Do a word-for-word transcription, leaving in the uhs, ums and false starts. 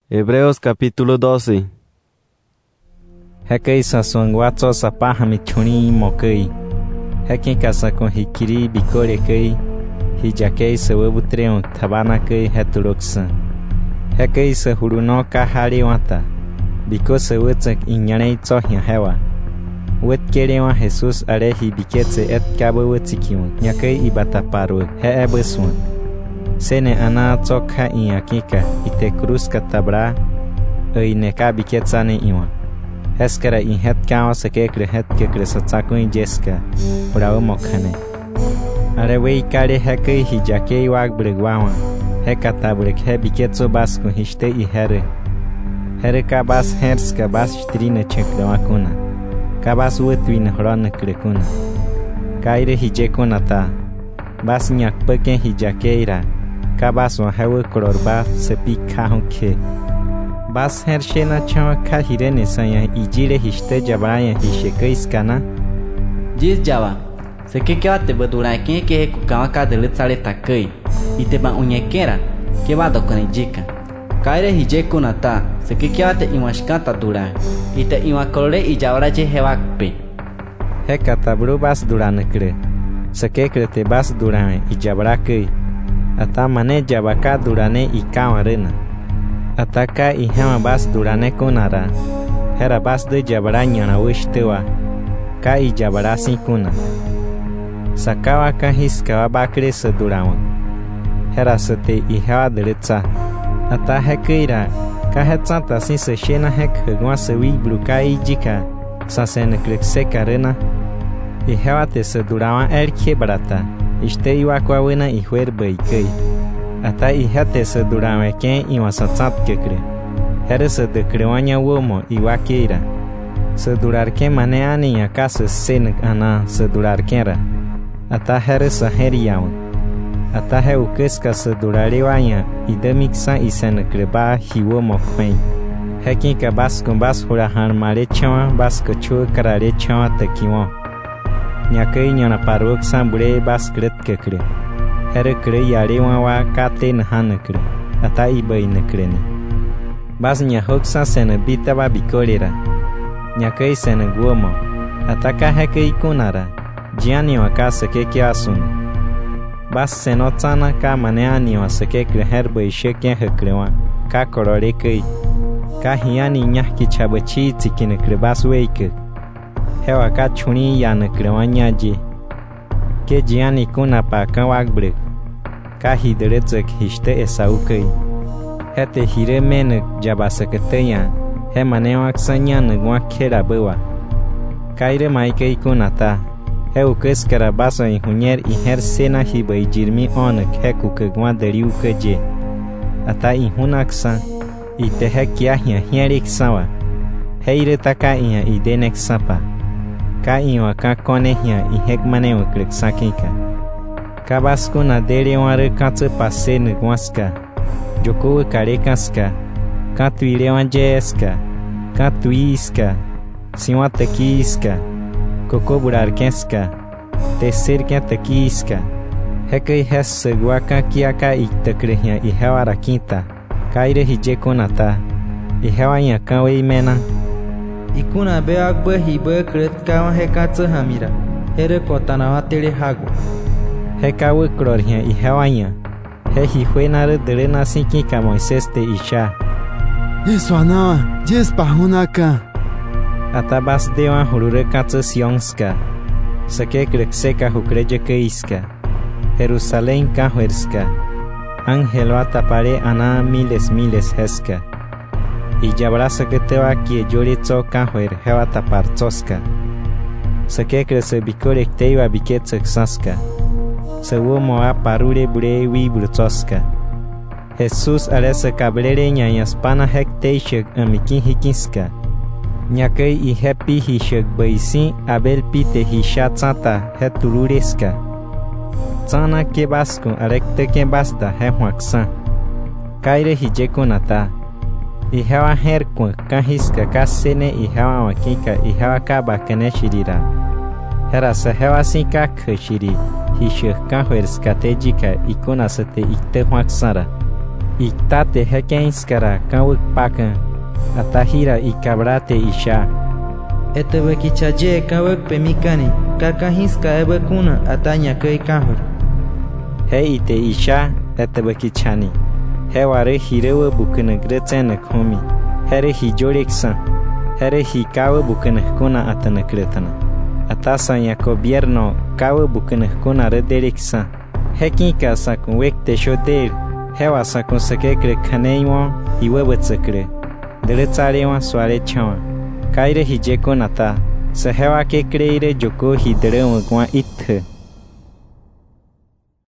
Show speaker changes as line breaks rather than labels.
Hebreos capítulo doce.
Hekai sasuan watso sapaha michuni mokai. Hekin kasa con hikiri bikore kai. Hijakei se webutreon tabana kai heturoksan. Hekai se huruno kahari wata. Biko se wetsak inyanei tsohya hewa. Wet kerewa Jesus arehi biketse et kabo wetikion. Nyakai ibataparu he ebeswan. Sene ana tsoka inyakika ite cruz katabra e neka biketsane iwa. Heskara in het kawa sekekre het kekre satsako in jeska. Bravo mokhane. Are wei kare heke hijake wag bregwawa. Heka tabrek he biketso basko histe i here. Here ka bas herska bas strine chekrewa kuna. Ka bas wetwin hrone krekuna. Kaire hijekuna ta. Bas nyak peken hijakeira. Kabas wa hewe kororba sepi kahon ke. Bas hershena chawa kahirene sanya ijire histe jabraya hisheke iskana.
Jis jawa. Seke kewa te bedura ke ke kukawa ka delit sale takai. Ite ba unyekera ke ba dokone jika. Kaire hijeku nata seke kewa te imashkata dura. Ite imakore ijawara je hewakpe.
Heka tabru bas durane kre. Seke kre te bas durane ijabra ke. Ata mane jabaka durane ikawa rena. Ataka ihema bas durane kunara. Hera bas de jabara nyana wishtewa. Ka i jabara sikuna. Sakawa ka hiskawa bakre se durawa. Hera sete ihewa deretsa. Ata hekeira. Ka hetsanta sin se shena hek hegwa se wibru ka i jika. Sa sene klekseka rena. Ihewa te se durawa el kebrata. Ishte iwa kwa wena ihwer baikei. Ata ihate se durame ken iwa satsat kekre. Here se de krewanya womo iwa keira. Se durar ken mane ani ya kase sen ana se durar kenra. Ata here se heriyawan. Ata he ukeska se durare wanya idemiksa isen kreba hiwomo kwen. Hekin ka bas kun bas hurahan mare chawa bas kachu karare chawa tekiwon. Nyakai nyana parok sambure bas kret kekre. Here kre yare wawa kate nahan kre. Ata ibai nekre ni. Bas nyahok sa sene bitaba bikolera. Nyakai sene guomo. Ata ka heke ikunara. Jiani wa ka seke kia asun. Bas senotana ka maneani wa seke kre herbai sheke hekrewa. Ka korore kei. Ka hiani nyahki chabachi tikine kre bas weike. Hewa ka chuni yana krewanya je. Ke jiani kuna pa kan wagbrek. Ka hideretsek histe esaukai. Hete hire menek jabasaketeya. He manewak sanya negwa kera bewa. Kaire maike ikuna ta. He ukeskara basa ihunyer iher sena hiba ijirmi onek he kukegwa deriuke je. Ata ihunaksa. Ite he kiahia hierik sawa. Heire taka iha idenek sapa. Ka iwa ka konehia i hekmane ukrek sakika. Ka basko na dere ware katse pase negwaska. Joko kare kaska. Ka tuire wanjeska. Ka tuiska. Siwa tekiska. Koko burarkeska. Teser ke tekiska. Hekai hes segwaka kiaka i tekrehia i hewara quinta. Kaire hijeko nata. I hewa nyaka we mena.
Ikuna be agbe hibe kret kawa heka tse hamira. Here kotana wa tele hago.
Heka we krorhia i hewanya. He hihwe nare dere nasiki ka Moises te isha.
Eso anawa, jes pahunaka.
Atabas dewa hurure katse sionska. Seke krekseka hukreje keiska. Jerusalén ka huerska. Angelo atapare ana miles miles heska. Y yabrasa que te va aquí yori tsoka huer hewa tapartsoska. Se que crece bikore te iba biketsa xaska. Se womo a parure bure wi brutsoska. Jesús arese cablere ñayaspana hek teishek amikin hikinska. Nyakei i hepi hishek baisi abel pite hishatsata heturureska. Tsana ke basko arekte ke basta he huaksa. Kaire hijeko nata. Ihewa herkwa kahiska kasene ihewa wakika ihewa kaba kene shirira. Hera se hewa sinka kshiri hishek kahwers katejika ikuna sete ikte huaksara. y tate heken iskara kawuk pakan atahira y cabrate isha
Etebe kichaye kawuk pemikani kaka hiska ebe kuna atanya kai kahor
he ite isha etebe kichani he ware hirewe bukene gretsen khomi here hijoriksa here hikawe bukene kuna atana kretana atasa ya gobierno kawe bukene kuna rederiksa hekin kasa kun wekte shoder hewa sa kun sekekre khaneiwa iwebetsekre deretsarewa sware chawa kaire hije konata se hewa ke kreire joko hidere ngwa ithe